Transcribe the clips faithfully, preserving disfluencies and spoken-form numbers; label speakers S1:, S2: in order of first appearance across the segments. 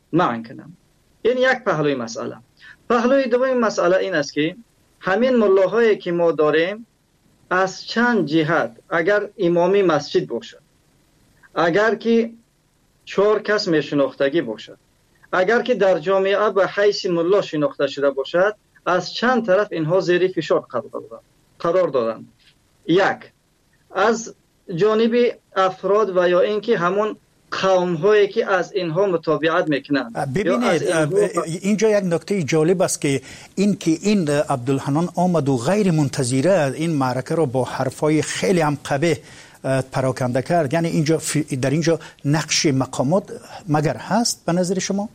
S1: منع کنم. این یک پهلوی مسئله. پهلوی دوم مسئله این است که همین ملاهایی که ما داریم از چند جهت، اگر امامی مسجد باشد، اگر که چهار کس میشناختگی باشد، اگر که در جامعه به حیث ملا شناخته شده باشد، از چند طرف اینها زیر فشار قرار دادند. یک، از جانب افراد و یا اینکه همون قوم هایی که از اینها متابعت میکنند.
S2: ببینید اینجا یک نکته جالب است که این که این عبدالحنان آمد و غیر منتظره این معرکه را با حرفای خیلی هم قبیح پراکنده کرد، یعنی اینجا در اینجا نقش مقامات مگر هست به نظر شما؟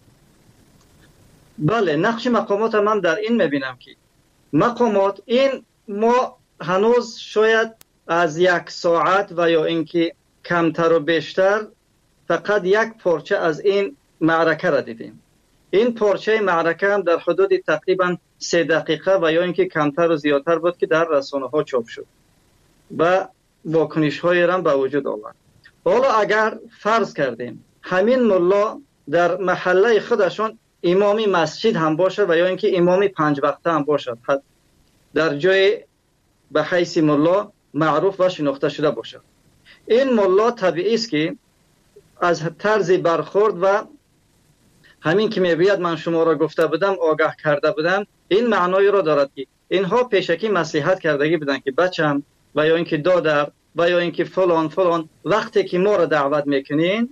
S1: بله، نقش مقامات هم, هم در این میبینم که مقامات این ما هنوز شاید از یک ساعت و یا اینکه کمتر و بیشتر فقط یک پارچه از این معرکه را دیدیم. این پارچه معرکه هم در حدود تقریبا سه دقیقه و یا اینکه کمتر و زیادتر بود که در رسانه ها چاپ شد و واکنش های را به وجود آورد. حالا اگر فرض کردیم همین ملا در محله خودشون امامی مسجد هم باشه و یا اینکه امامی پنج وقته هم باشد، در جای به حیث ملا معروف و شناخته شده باشد، این ملا طبیعی است که از طرز برخورد و همین که میگوید من شما را گفته بودم، آگاه کرده بودم، این معنای را دارد که اینها پیشکی مصلحت کردگی بودن که بچم و یا اینکه دادر و یا اینکه فلان فلان وقتی که ما را دعوت میکنین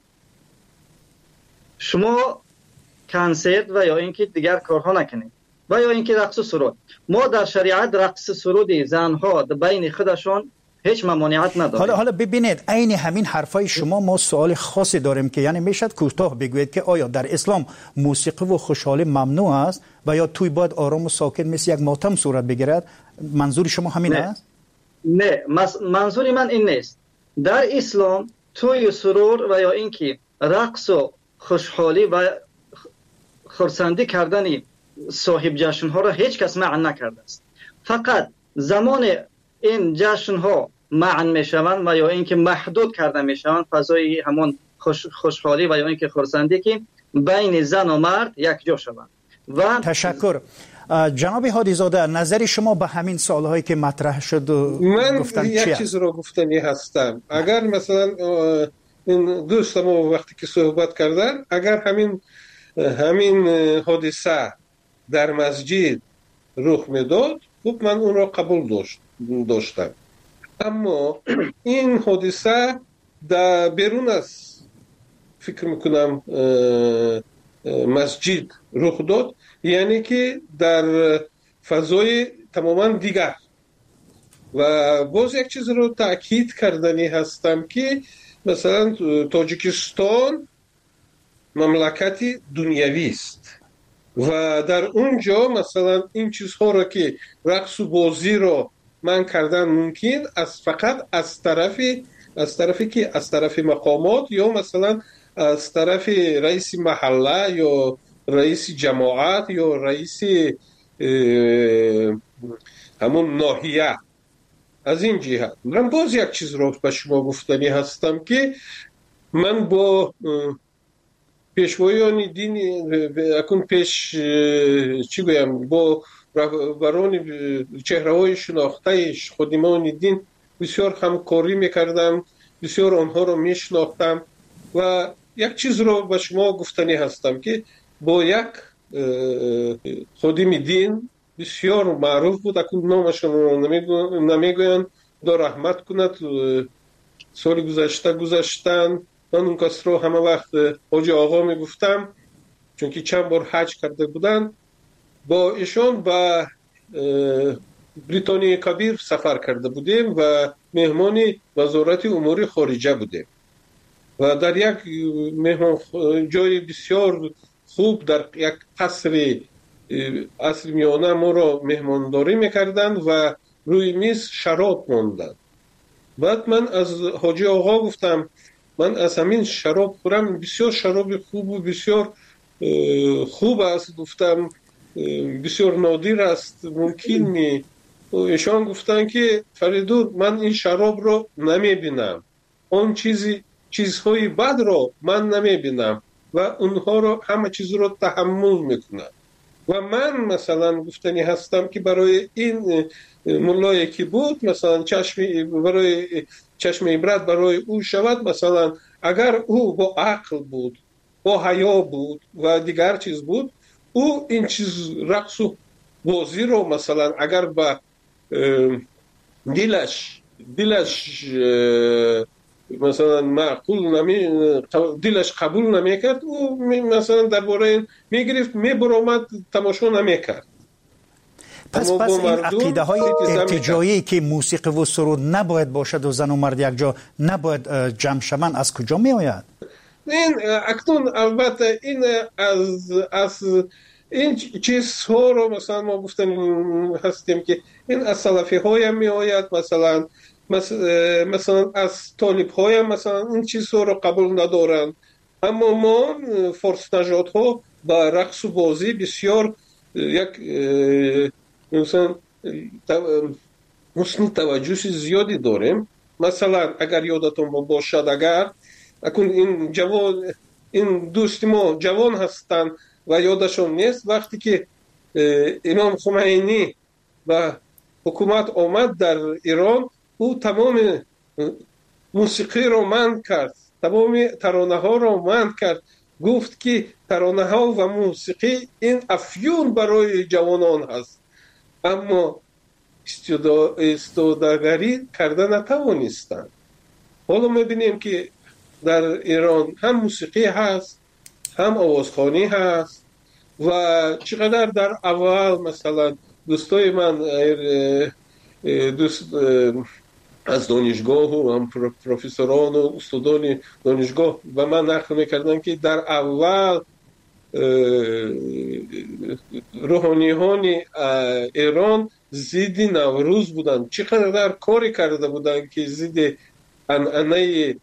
S1: شما کنسرت و یا اینکه دیگر کارها نکنید و یا اینکه رقص و سرود. ما در شریعت رقص سرود زنها بین خودشون هیچ ممانعت نداره.
S2: حالا حالا ببینید عین همین حرفای شما ما سوال خاصی داریم که یعنی میشد کوتاه بگوید که آیا در اسلام موسیقی و خوشحالی ممنوع است و یا توی باید آرام و ساکت مثل یک ماتم صورت بگیرد؟ منظور شما همین است؟
S1: نه، منظور من این نیست. در اسلام توی سرور و یا اینکه رقص و خوشحالی و خرسندی کردن صاحب جشن ها را هیچ کس منع نکرده است. فقط زمان این جشن ها منع می شوند و یا اینکه محدود کرده می شوند فضای همون خوش خوشحالی و یا اینکه خرسندی که بین زن و مرد یک جا شوند. و
S2: تشکر. جناب هادی زاده، نظر شما به همین سوالهایی که مطرح شد
S3: من
S2: گفتن
S3: یک
S2: چیه؟
S3: چیز رو گفتنی هستم. اگر مثلا این دوستم وقتی که صحبت کردن، اگر همین همین حادثه در مسجد رخ میداد، خب من اون را قبول داشت داشتم. اما این حادثه در بیرون از فکر میکنم مسجد رخ داد، یعنی که در فضای تماما دیگر. و باز یک چیز رو تأکید کردنی هستم که مثلا تاجیکستان مملکتی دنیوی است و در اونجا مثلا این چیزها رو که رقص و بازی رو من کردن ممکن از فقط از طرفی از طرفی که از طرف مقامات یا مثلا از طرف رئیس محله یا رئیس جماعت یا رئیس همون ناحیه. از این جهت من باز یک چیز رو به شما گفتنی هستم که من با پیشوایان دین اکن پیش چی گویم با رهبران چهره‌های شناخته خادمان دین بسیار همکاری میکردم، بسیار آنها رو میشناختم و یک چیز رو به شما گفتنی هستم که با یک خادم دین بسیار معروف بود، اکنون نامشون رو نمیگوین، دا رحمت کند، سال گذشته گذشتن. من اون کس رو همه وقت حاجی آقا میگفتم چون که چند بار حج کرده بودن. با ایشان به بریتانیای کبیر سفر کرده بودیم و مهمان وزارت امور خارجه بودیم و در یک مهمان جای بسیار خوب در یک قصر عصر میانه ما را مهمانداری میکردند و روی میز شراب ماندند. بعد من از حاجی آقا گفتم من از همین شراب خورم، بسیار شراب خوب و بسیار خوب است. گفتم بسیار نادر است، ممکن نی. ایشان گفتن که فریدون من این شراب رو نمیبینم، اون چیزی چیزهای بد رو من نمیبینم، و اونها رو همه چیز رو تحمل میکنن. و من مثلا گفتنی هستم که برای این ملایی که بود مثلا چشم برای چشم عبرت برای او شود، مثلا اگر او با عقل بود، با حیا بود و دیگر چیز بود، او این چیز رقص و بازی رو مثلا اگر با دلش دلش مثلا معقول نمی دلش قبول نمیکرد، او مثلا درباره این میگرفت میبرامد تماشا نمیکرد.
S2: پس پس این عقیده های ارتجاعی که موسیقی و سرود نباید باشد و زن و مرد یک جا نباید جمع شوند از کجا می آید؟
S3: این اکنون البته این از از این چیزها رو مثلا ما گفتیم هستیم که این از سلفی های می آید، مثلا مثلا از طالب های مثلا این چیزها رو قبول ندارند، اما ما فارس نژاد ها با رقص و بازی بسیار یک مثلا حسن توجه زیادی داریم. مثلا اگر یادتون باشد، اگر اکنون این جوان این دوست ما جوان هستند و یادشون نیست، وقتی که امام خمینی و حکومت آمد در ایران، او تمام موسیقی رو منع کرد، تمام ترانه ها رو منع کرد، گفت که ترانه ها و موسیقی این افیون برای جوانان هست، اما استوداگری کرده نتوانستند. حالا میبینیم که در ایران هم موسیقی هست، هم آوازخوانی هست و چقدر در اول مثلا دوستای من دوست از دانشگاه و هم پروفسوران و استادان دانشگاه و من نقل میکردن که در اول روحانیان ایران ضد نوروز بودن، چقدر کاری کرده بودن که ضد انعنه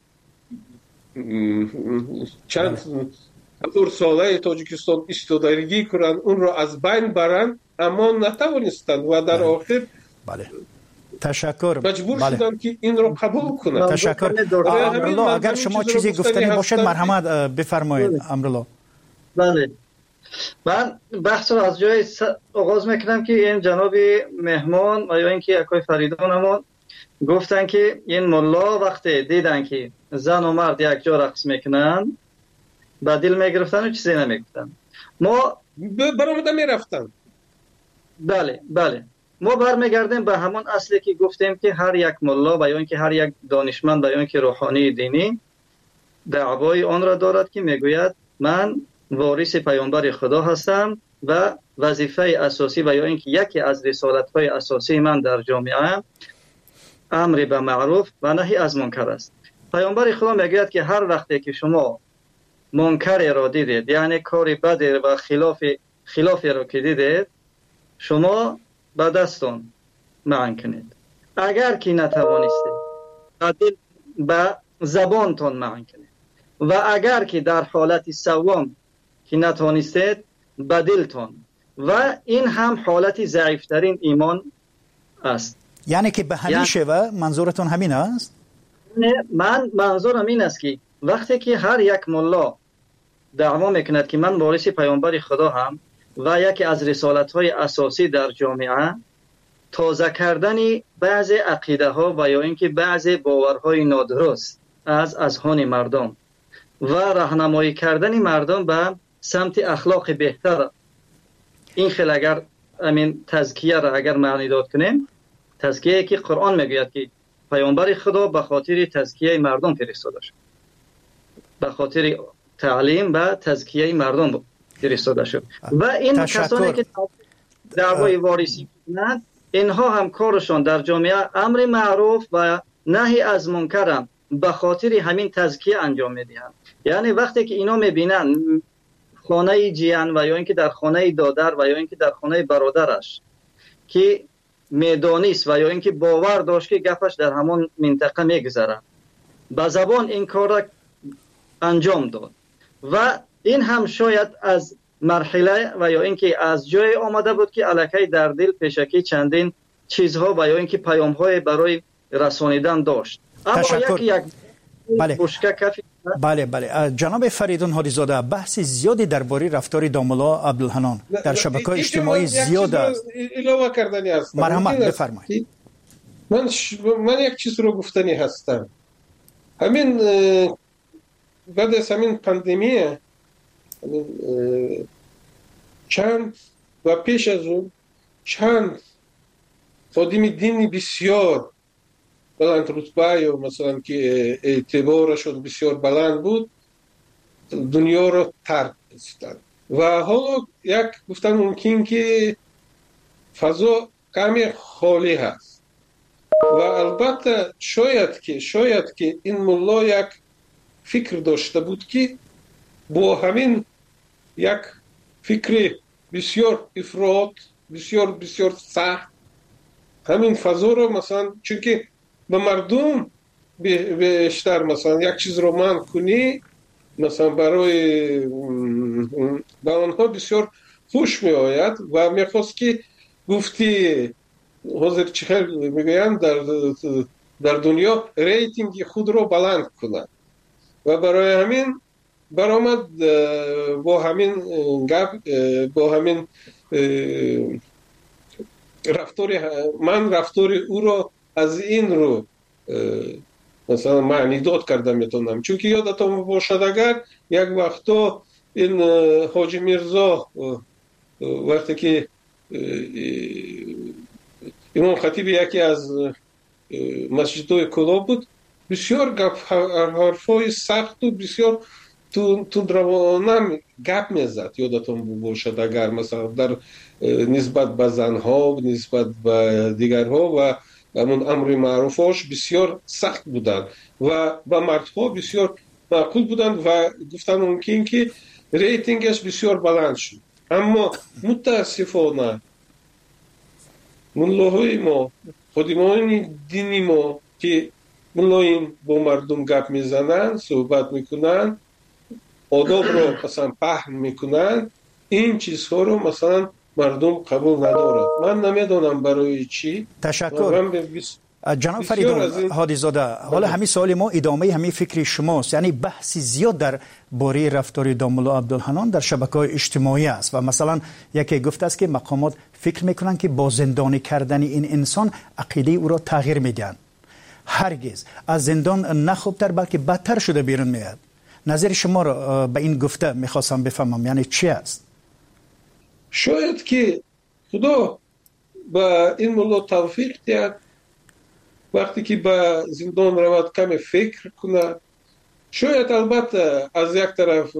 S3: چند هزار ساله تاجیکستان استودارگی کنن، اون رو از بین برن، اما نتوانستند و در آخر
S2: بله تشکر
S3: مجبور
S2: بله.
S3: شدن که این رو قبول کنن.
S2: تشکر امرالله، اگر شما چیزی گفتنی باشد مرحمت بفرمایید. امرالله
S1: بله، من بحث رو از جای آغاز میکنم که این جناب مهمان و یا اینکه اکای فریدان همون گفتن که این ملا وقتی دیدن که زن و مرد یک جا رقص میکنن با دل میگرفتن و چیزی نمیگفتن، ما
S3: برآمده میرفتن.
S1: بله بله ما برمیگردیم به همون اصلی که گفتیم که هر یک ملا و یا اینکه هر یک دانشمند و یا اینکه روحانی دینی دعوای آن را دارد که میگوید من وارث پیامبر خدا هستم و وظیفه اساسی و یا اینکه یکی از رسالت‌های اساسی من در جامعه امر به معروف و نهی از منکر است. پیامبر خدا میگوید که هر وقتی که شما منکر را دیدید، یعنی کاری بد و خلاف خلافی را که دیدید، شما به دستان منع کنید. اگر که نتوانستید به زبانتان منع کنید و اگر که در حالت سوم که نتوانستید به دلتان، و این هم حالت ضعیفترین ایمان است.
S2: یعنی که به همین یعنی... شوه منظورتون همین است؟
S1: من منظورم این است که وقتی که هر یک ملا دعوا میکند که من وارث پیامبر خدا هم و یکی از رسالت‌های اساسی در جامعه تازه کردن بعض عقیده ها و یا اینکه بعض باورهای نادرست از اذهان مردم و راهنمایی کردن مردم به سمت اخلاق بهتر، این خیلی اگر امین تزکیه را اگر معنی داد کنیم، تزکیه که قرآن میگوید که پیامبر خدا به خاطر تزکیه مردم فرستاده شد، به خاطر تعلیم و تزکیه مردم فرستاده شد و این
S2: تشکر.
S1: کسانی که دعوای وارثی کنند، اینها هم کارشان در جامعه امر معروف و نهی از منکر هم به خاطر همین تزکیه انجام میدهند. یعنی وقتی که اینا میبینن خانه جیان و یا اینکه در خانه دادر و یا اینکه در خانه برادرش که میدانیست و یا اینکه باور داشت که گپش در همون منطقه میگذره، به زبان این کار را انجام داد و این هم شاید از مرحله و یا اینکه از جای آمده بود که الکی در دل پیشکی چندین چیزها و یا اینکه پیام‌های برای رسانیدن داشت. اما
S2: تشکر.
S1: یک یک
S2: بله.
S1: بشکه کفی
S2: بله بله جناب فریدون هادی زاده، بحث زیادی درباره رفتار داملا عبدالحنان در شبکه‌های اجتماعی زیاد است.
S3: اضافه کردنی است.
S2: مرحمت بفرمایید.
S3: من ش... من یک چیز رو گفتنی هستم. همین بعد از همین پاندمی، همین چند و پیش از اون چند خادم دینی بسیار بلند رتبه یا مثلا که اعتبارشون بسیار بلند بود دنیا رو ترک کردند و حالا یک گفتن ممکن که فضا کمی خالی هست و البته شاید که شاید که این ملا یک فکر داشته بود که با همین یک فکر بسیار افراط بسیار بسیار سخت همین فضا رو مثلا چون که به مردم بیشتر مثلا یک چیز رو منع کنی مثلا برای به آنها بسیار خوش می آید و می خواست که گفتی حاضر چخل میگویند در در دنیا ریتینگ خود رو بلند کنند و برای همین برآمد با همین گپ با همین رفتاری من رفتاری او رو از این رو مثلا معنی داد کردم میتونم چون که یادتون باشد اگر یک وقتا این حاجی میرزا وقتی که امام خطیب یکی از مسجدهای کلاه بود بسیار گپ حرفای سخت و بسیار تو تو روانم گپ میزد یادتون باشد اگر مثلا در نسبت به زنها نسبت به دیگرها و همون امر معروفاش بسیار سخت بودند و با مردها بسیار معقول بودند و گفتن ممکن که ریتینگش بسیار بلند شد اما متاسفانه ملاهای ما خادمان دینی ما که ملایم با مردم گپ میزنن صحبت میکنن آداب رو مثلا پهن میکنن این چیزها رو مثلا مردم قبول ندارد من نمیدونم برای چی.
S2: تشکر جناب فریدون هادی زاده. حالا همین سوال ما ادامه همین فکر شماست، یعنی بحثی زیاد در باره رفتار داملا عبدالحنان در شبکه‌های اجتماعی است و مثلا یکی گفته است که مقامات فکر میکنن که با زندانی کردن این انسان عقیده او را تغییر میدن. هرگز از زندان نه خوبتر بلکه بدتر شده بیرون میاد. نظر شما را به این گفته میخواستم بفهمم، یعنی چی است؟
S3: شاید که خدا با این ملا توفیق دهد وقتی که به زندان رود کمی فکر کنه شاید البته از یک طرف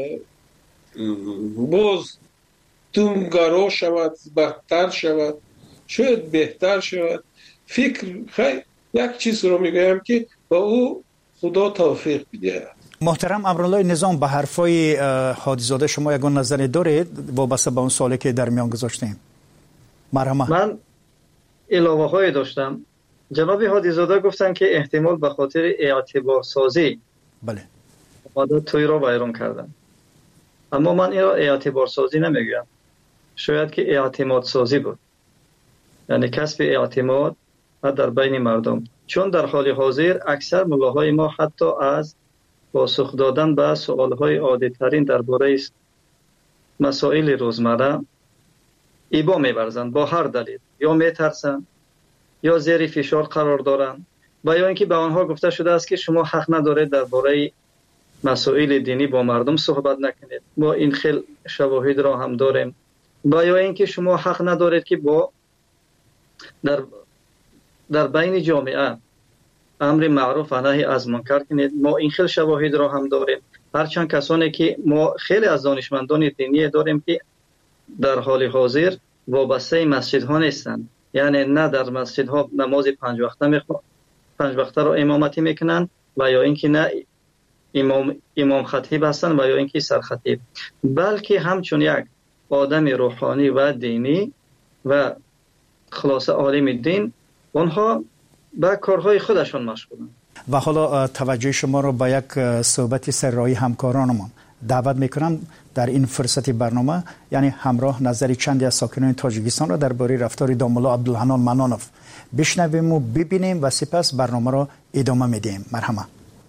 S3: باز تونگارا شود بهتر شود شاید بهتر شود فکر خیلی یک چیز رو میگویم که با او خدا توفیق بده.
S2: محترم امرالله نظام به حرفای هادی زاده شما یگان نظری دارید وابسته به اون سوالی که در میان گذاشتیم؟ مرحبا.
S1: من علاوه های داشتم. جناب هادی زاده گفتن که احتمال به خاطر اعتبار سازی
S2: بله
S1: عادت توی را بیرون کردن، اما من این را اعتبار سازی نمیگویم، شاید که اعتماد سازی بود، یعنی کسب اعتماد در بین مردم، چون در حال حاضر اکثر ملاهای ما حتی از پاسخ دادن به سوالهای عادی ترین درباره مسائل روزمره ایبا می‌ورزند با هر دلیل، یا میترسند یا زیر فشار قرار دارند و یا اینکه به آنها گفته شده است که شما حق ندارید درباره مسائل دینی با مردم صحبت نکنید. ما این خیل شواهد را هم داریم. و یا اینکه شما حق ندارید که با در در بین جامعه امر معروف و نهی از منکر کنید. ما این خیل شواهد را هم داریم. هرچند کسانی که ما خیلی از دانشمندان دینی داریم که در حال حاضر وابسته مسجد ها نیستند، یعنی نه در مسجد ها نماز پنج وقته میخوان پنج وقته را امامتی میکنن و یا اینکه نه امام امام خطیب هستند و یا اینکه سر خطیب، بلکه همچون یک آدم روحانی و دینی و خلاصه عالم دین اونها به کارهای خودشان مشغولند.
S2: و حالا توجه شما رو به یک صحبت سرایی همکارانمان دعوت میکنم در این فرصت برنامه، یعنی همراه نظری چندی از ساکنان تاجیکستان را درباره رفتار داملا عبدالحنان منانوف بشنویم و ببینیم و سپس برنامه را ادامه میدیم. مرحبا.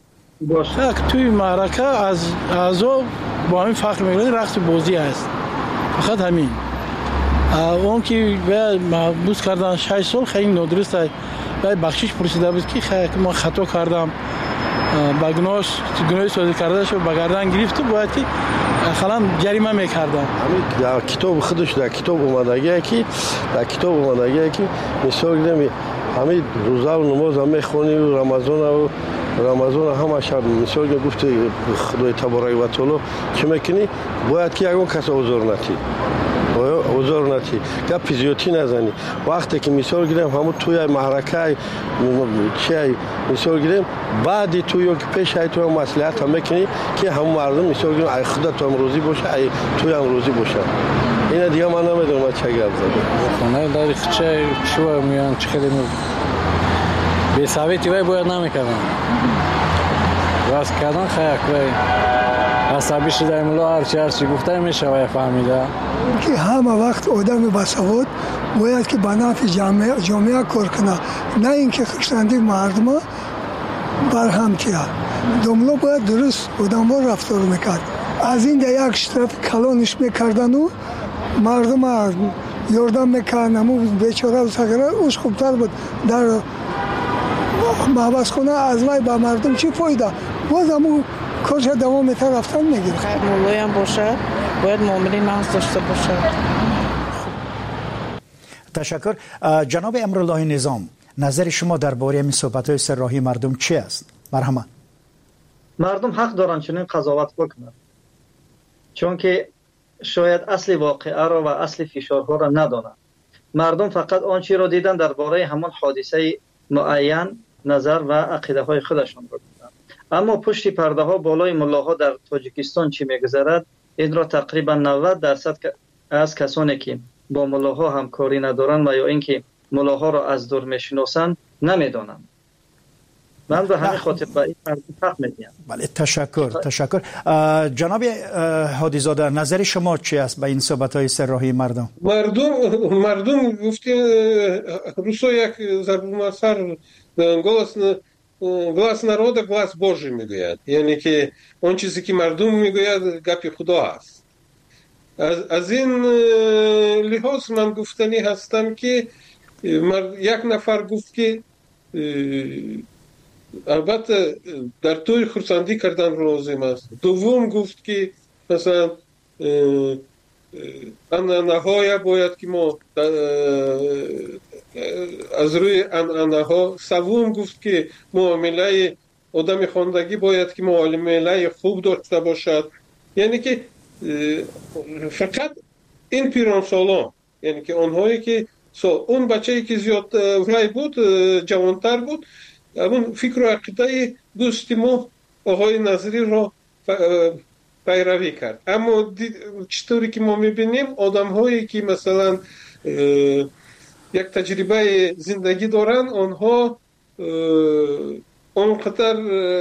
S1: باشه.
S4: توی معرکه از اعضا با همین فخر میکنه رقص بازی است، فقط همین. اون که باید محبوس کردن شش سال خیلی نادرست است. باید بخشش پرسیده بود که خیلی من خطا کردم، با گناهش گناهی صادر کرده شد به گردن گرفت، باید که خلاً جریمه میکردن.
S5: همین در کتاب خودش در کتاب اومدگی که در کتاب اومدگی که مثال گیرم همین روزا و نماز هم میخونی و رمضان و رمضان همه شب مثال گفت خدای تبارک و تعالی چه میکنی باید که یگان کس اوزار نتی اوزار نتی گپ زیادی نزنی. وقتی که مثال گیرم همون توی معرکه چی مثال گیرم بعدی توی که پیش های تو هم مصلحت هم میکنی که همون مردم مثال گیرم ای خدا تو هم روزی باشه ای توی هم روزی باشه. اینا دیگه من نمیدونم چه گپ زدم.
S4: خونه داری چه شو میان چه خیلی بی ثابتی وای باید نمیکردن. راست کردن خیلی وای عصبی شده مولا هر چی هر چی گفته میشه وای فهمیده.
S6: که همه وقت آدم باسواد باید که به نفع جامعه جامعه کار کنه، نه اینکه خشتندی مردم برهم کیه. دوملا باید درست آدم ها رفتار میکرد. از این ده یک طرف کلانش میکردن و مردم یاردم میکردن و بیچاره و سگره اوش خوبتر بود. در محبس خونه از وای با مردم چی فایده؟ باز همون کارش دوام میتر رفتن میگیره.
S7: خیلی مولای هم باشه باید معامله نفس داشته باشه.
S2: تشکر. جناب امرالله نظام، نظر شما درباره این صحبت‌های سرراهی مردم چی است؟ مرحمت.
S1: مردم حق دارن چنین قضاوت بکنن، چون که شاید اصل واقعه را و اصل فشارها را ندانند. مردم فقط آنچه را دیدن درباره همان حادثه معین نظر و عقیده های خودشان را دیدن. اما پشت پرده ها بالای ملاها در تاجیکستان چی میگذرد این را تقریبا نود درصد از کسانی که با ملاها همکاری ندارند و یا اینکه ملاها را از دور میشناسند نمیدانند. من به همین خاطر به این مردم حق میدیم.
S2: بله تشکر تشکر. جناب هادی زاده، نظر شما چی است به این صحبت های سرراهی مردم؟
S3: مردم مردم گفتی روسو یک ضرب المثل голос глас народа глас Божий میگوید، یعنی که اون چیزی که مردم میگوید گپ خدا است. از, از این لحاظ من گفتنی هستم که یک نفر گفت که البته در توی خرسندی کردن لازم است. دوم گفت که مثلا انانه‌های باید که ما از روی انانه‌ها. سوم گفت که معامله آدم خواندگی باید که معامله خوب داشته باشد. یعنی که فقط این پیران سالان، یعنی که آنهایی که اون بچه‌ای که زیاد ولای بود جوانتر بود اون فکر و عقیده دوستی ما آقای نظری را پیروی کرد. اما چطوری که ما میبینیم آدم هایی که مثلا یک تجربه زندگی دارن آنها اونقدر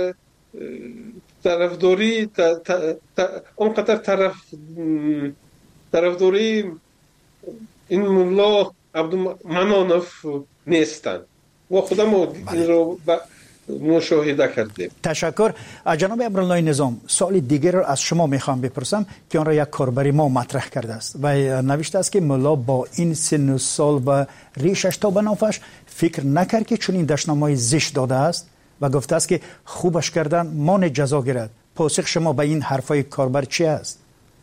S3: طرفداری اونقدر طرف طرفداری این مولا عبدالمنانف نیستن و خودم این رو مشاهده کردیم.
S2: تشکر. جناب امرالله نظام، سوال دیگر رو از شما میخوام بپرسم که آن را یک کاربری ما مطرح کرده است و نوشته است که ملا با این سن و سال و ریشش تا به نافش فکر نکرد که چون این دشنامه‌های زشت داده است و گفته است که خوبش کردن مان جزا گیرد. پاسخ شما به این حرفای کاربر چی است؟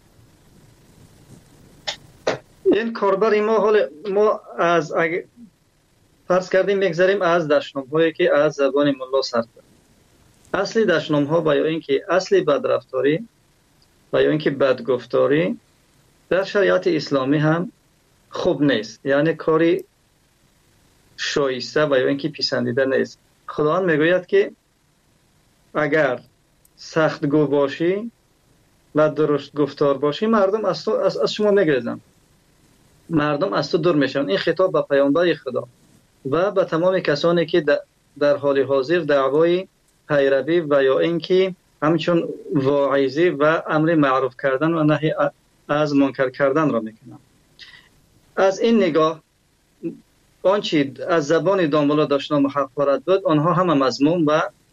S1: این کاربر ما حال ما از اگه فرض کردیم میگذاریم از دشنام‌هایی که از زبان ملا سر کرد. اصلی دشنام‌ها با یا اینکه اصلی بدرفتاری و یا اینکه بدگفتاری در شریعت اسلامی هم خوب نیست، یعنی کاری شایسته و یا اینکه پسندیده نیست. خداوند میگوید که اگر سختگو باشی و درست گفتار باشی مردم از تو از, از شما میگریزن، مردم از تو دور میشن. این خطاب به پیامبر خدا و به تمام کسانی که در حال حاضر دعوای پیروی و یا اینکه همچون واعظی و امر معروف کردن و نهی از منکر کردن را میکنن. از این نگاه آنچه از زبان دامولا داشتن محق وارد بود آنها هم مضمون و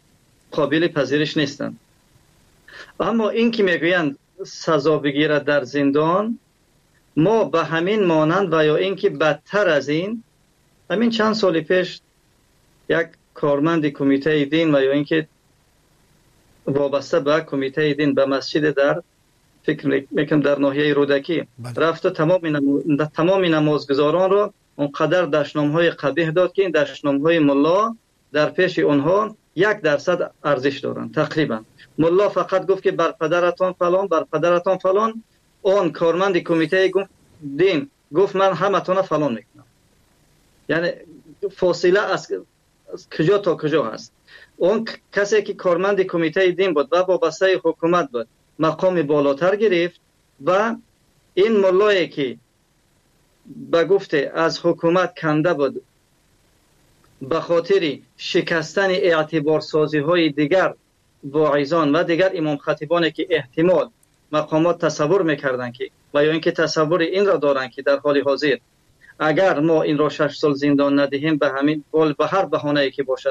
S1: قابل پذیرش نیستند. اما این که میگویند سزا بگیرد در زندان، ما به همین مانند و یا اینکه بدتر از این، همین چند سال پیش یک کارمند کمیته دین و یا اینکه وابسته به کمیته دین به مسجد در فکر میکنم در ناحیه رودکی رفت و تمام نماز تمام نمازگزاران را اونقدر دشنامهای قبیح داد که این دشنامهای ملا در پیش اونها یک درصد ارزش دارند تقریبا. ملا فقط گفت که بر پدرتان فلان بر پدرتان فلان، اون کارمند کمیته دین گفت من همتون فلان میکنم. یعنی فاصله از کجا تا کجا هست. اون کسی که کارمند کمیته دین بود و وابسته حکومت بود مقام بالاتر گرفت و این ملایی که به گفته از حکومت کنده بود به خاطر شکستن اعتبار سازی های دیگر واعظان و دیگر امام خطیبانی که احتمال مقامات تصور میکردن که و یا اینکه تصور این را دارن که در حال حاضر اگر ما این را شش سال زندان ندهیم به همین قول به هر بهانه‌ای که باشد.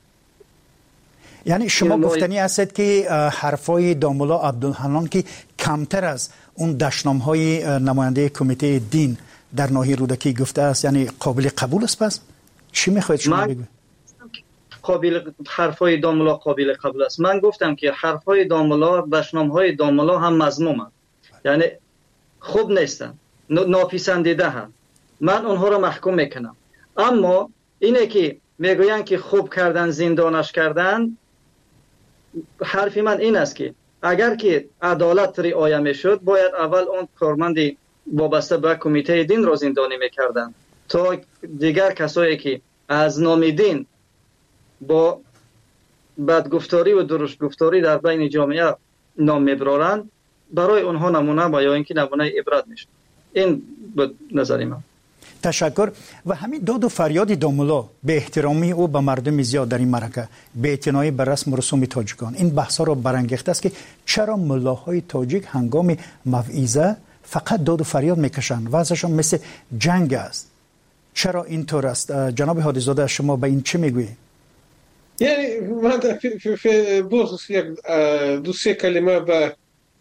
S2: یعنی شما گفتنی هستید که حرفای دامولا عبدالحنان که کمتر از اون دشنامهای نماینده کمیته دین در ناحیه رودکی گفته است یعنی قابل قبول است؟ پس چی میخواید شما بگوید؟
S1: قابل حرفای دامولا قابل قبول است. من گفتم که حرفای دامولا دشنامهای دامولا هم مذموم است، یعنی خوب نیستن، ناپسندیده هم. من اونها را محکوم میکنم. اما اینه که میگویند که خوب کردن زندانش کردن، حرف من این است که اگر که عدالت رعایت میشد باید اول اون کارمند وابسته به کمیته دین را زندانی میکردن تا دیگر کسایی که از نام دین با بدگفتاری و درست گفتاری در بین جامعه نام میبرارند برای اونها نمونه و یا اینکه نمونه عبرت میشه. این بود نظر من.
S2: تشکر. و همین داد و فریاد دامولا به احترامی او به مردم زیاد در این معرکه به اعتنایی بر رسم و رسوم تاجیکان این بحثا را برانگیخته است که چرا ملاهای تاجیک هنگام موعظه فقط داد و فریاد میکشند و ازشان مثل جنگ است؟ چرا اینطور است؟ جناب هادیزاده شما به این چه میگویید؟
S3: یعنی من باز یک دو سه کلمه به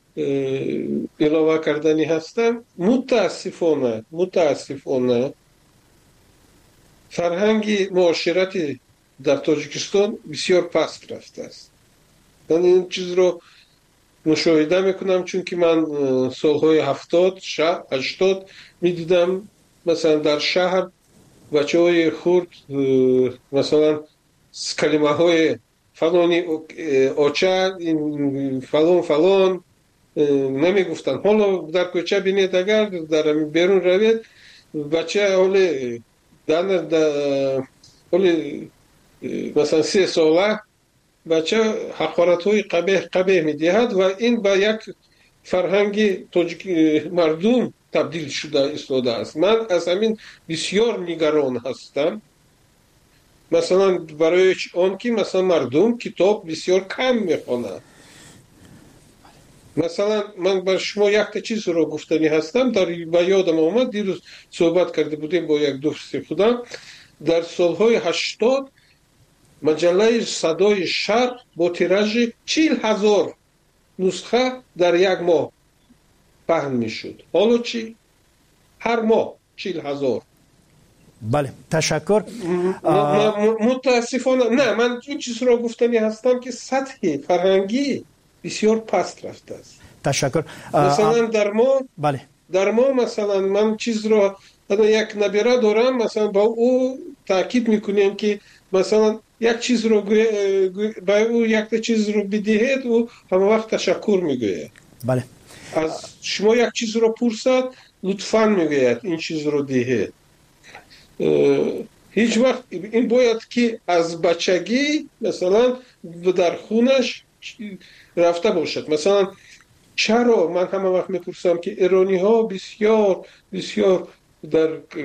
S3: اضافه کردنی هستم. متاسفانه متاسفانه فرهنگ معاشرتی در تاجیکستان بسیار پست رفته است. من این چیز رو مشاهده میکنم چون که من سالهای هفتاد هشتاد میدیدم مثلا در شهر بچه های خورد مثلا کلمه های فلانی آچه فلان فلان نمی گفتن. حالا در کوچه بینید اگر در بیرون روید بچه حالی دانر حالی مثلا سه ساله بچه حقارت های قبیح قبیح می دهد و این با یک فرهنگ تاجیک مردم تبدیل شده ایستاده است. من از همین بسیار نگران هستم. مثلا برای آن که مثلا مردم کتاب بسیار کم میخوانند. مثلا من بر شما یک چیز رو گفتنی هستم در با یادم آمد دیروز صحبت کرده بودیم با یک دوست خودم. در سالهای هشتاد مجله صدای شرق با تیراژ چهل هزار نسخه در یک ماه پهن میشد. حالا چی؟ هر ماه چهل هزار.
S2: بله تشکر.
S3: متاسفانه نه من این چیز رو گفتنی هستم که سطح فرهنگی بسیار پست رفته است.
S2: تشکر.
S3: مثلا در ما
S2: بله
S3: در ما مثلا من چیز رو یک نبیره دارم مثلا با او تاکید میکنیم که مثلا یک چیز رو با او یک چیز رو بدهید او همه وقت تشکر میگوید.
S2: بله.
S3: از شما یک چیز رو پرسد لطفاً میگوید این چیز رو دهید. هیچ وقت این باید که از بچگی مثلا در خونش رفته باشد. مثلا چرا من همه وقت میپرسم که ایرانی ها بسیار بسیار در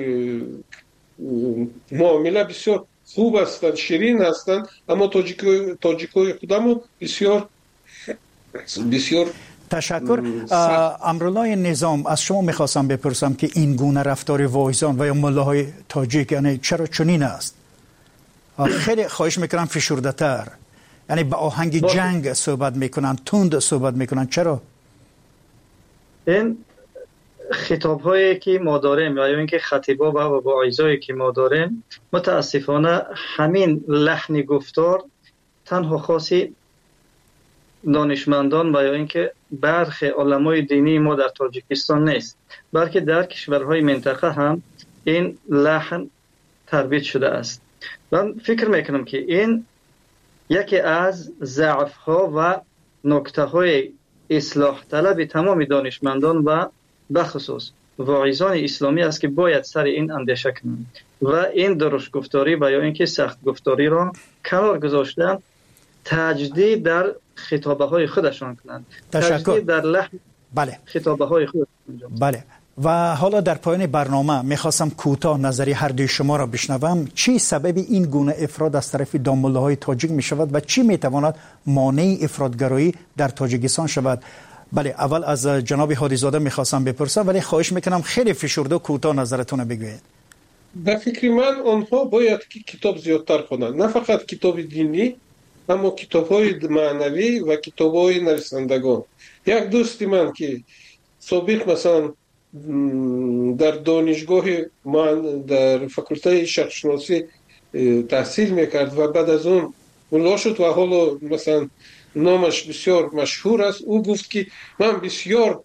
S3: معامله بسیار خوب هستند، شیرین هستند، اما تاجیکای خودمو بسیار بسیار
S2: تشکر. امرالله نظام از شما میخواستم بپرسم که این گونه رفتار واعظان و یا ملاهای تاجیک یعنی چرا چنین است؟ خیلی خواهش میکنم فشرده تر. یعنی با آهنگ جنگ صحبت میکنن، تند صحبت میکنن. چرا؟
S1: این خطاب هایی که ما داریم یا اینکه خطیبا و واعظایی که ما داریم متاسفانه همین لحن گفتار تنها خاصی دانشمندان و یا اینکه برخی علمای دینی ما در تاجیکستان نیست، بلکه در کشورهای منطقه هم این لحن ترویج شده است. من فکر میکنم که این یکی از ضعف ها و نکته های اصلاح طلب تمام دانشمندان و بخصوص واعظان اسلامی است که باید سر این اندیشه کنند و این درشت گفتاری و یا اینکه سخت گفتاری را کنار گذاشتن، تجدید در خطابه های خودشان کنند.
S2: تشکر.
S1: تجدید در لحن
S2: بله.
S1: خطابه های خودشان.
S2: بله. و حالا در پایان برنامه میخواستم کوتاه نظری هر دوی شما را بشنوم. چی سبب این گونه افراد از طرف داموله‌های تاجیک میشود و چی میتواند مانع افراطگرایی در تاجیکستان شود؟ بله، اول از جناب هادیزاده میخواستم بپرسم، ولی خواهش میکنم خیلی فشرده و کوتاه نظرتون بگویید.
S3: به فکر من آنها باید که کتاب زیادتر خوانند، نه فقط کتاب دینی، اما کتاب‌های معنوی و کتاب‌های نویسندگان. یک دوست من که سابق مثلا در دانشگاه من در فاکولته شرقشناسی تحصیل میکرد و بعد از اون ملا شد و حالا مثلا نامش بسیار مشهور است. او گفت که من بسیار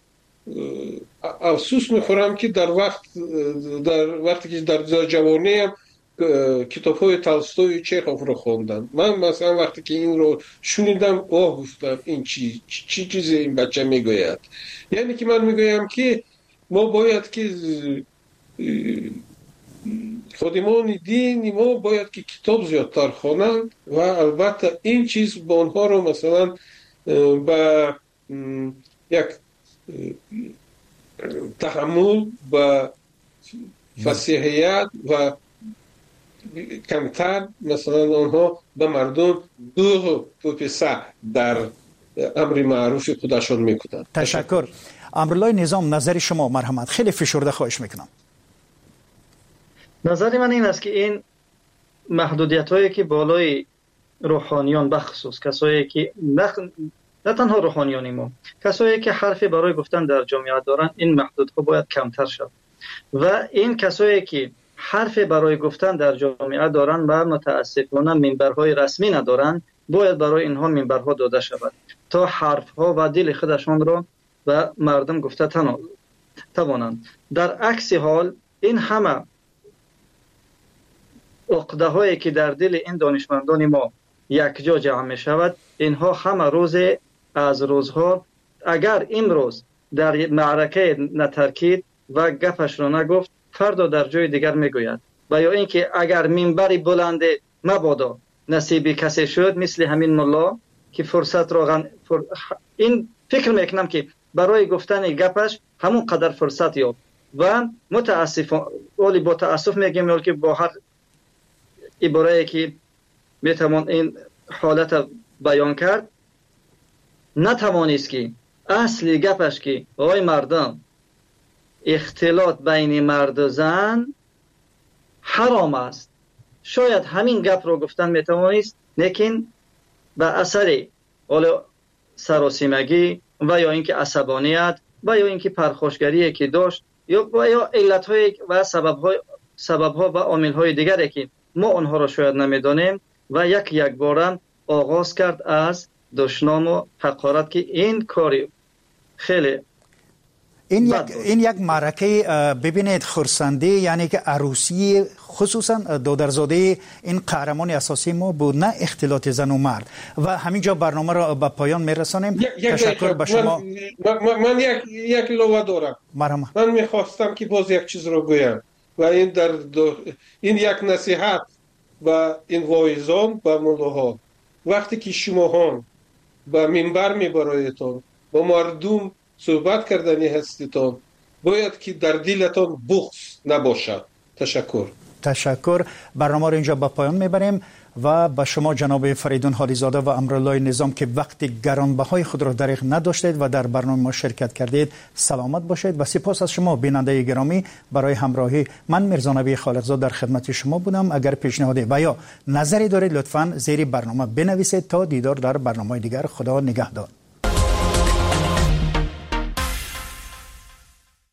S3: افسوس میخورم که در وقت در وقتی که در جوانیم کتاب‌های تولستوی چخوف رو خوندم. من مثلا وقتی که این رو شنیدم آه گفتم این چی چی چیزی این بچه میگوید. یعنی که من میگویم که ما باید که خادمان دین ما باید که کتاب زیادتر خوانند و البته این چیز با آنها رو مثلا با یک تحمل و فصیحیت و کمتر مثلا آنها به مردم دو و پسه در امر معروف خودشان میکنند.
S2: تشکر. امرالله نظام، نظر شما مرحمت، خیلی فشرده خواهش میکنم.
S1: نظر من این است که این محدودیت هایی که بالای روحانیان بخصوص کسایی که نه, نه تنها روحانیانی ما، کسایی که حرفی برای گفتن در جامعه دارن، این محدودها باید کمتر شد و این کسایی که حرفی برای گفتن در جامعه دارن و متاسفانه منبرهای رسمی ندارن، باید برای اینها منبرها داده شود تا حرفها و دل خودشان را و مردم گفته توانند. در عکس حال این همه عقده هایی که در دل این دانشمندان ما یک جا جمع می شود، اینها همه روز از روزها اگر امروز در معرکه نترکید و گپش را نگفت، فردا در جای دیگر میگوید. و یا اینکه اگر منبری بلند مبادا نصیب کسی شد مثل همین ملا که فرصت را غن... فر... این فکر میکنم که برای گفتن گپش همون قدر فرصت یافت و متاسف ولی با تاسف میگم که با هر عباره‌ای که میتوان این حالت بیان کرد نتوانست که اصلی گپش که آقای مردم اختلاط بین مرد و زن حرام است. شاید همین گپ رو گفتن میتوانست، لیکن به اثر سراسیمگی و یا اینکه عصبانیت و یا اینکه پرخاشگری که داشت یا و یا علت‌های و سبب‌های سبب‌ها و عامل‌های دیگری که ما آنها را شاید نمیدانیم و یک یک بارم آغاز کرد از دشنام و حقارت که این کاری خیلی
S2: این یک این یک معرکه ببینید خرسنده، یعنی که عروسی خصوصا دادرزاده این قهرمان اساسی ما بود، نه اختلاط زن و مرد. و همینجا برنامه را به پایان میرسانیم. تشکر به شما.
S3: من, من, من یک یک لوحه دارم.
S2: مرحبا.
S3: من میخواستم که باز یک چیز رو گویم و این در دو... این یک نصیحت و این واعظان و ملاها، وقتی که شما به منبر میبرایتان با مردم صحبت کردنی هستیتان، باید که در دلتان بغض نباشد. تشکر.
S2: تشکر. برنامه رو اینجا به پایان میبریم. و به شما جناب فریدون حالیزاده و امرالله نظام که وقت گرانبهای خود را دریغ نداشتید و در برنامه ما شرکت کردید سلامت باشید و سپاس از شما بیننده گرامی برای همراهی. من میرزا نبی خالقزاد در خدمت شما بودم. اگر پیشنهادی و یا نظری دارید لطفاً زیر برنامه بنویسید. تا دیدار در برنامه دیگر، خدا نگهدار.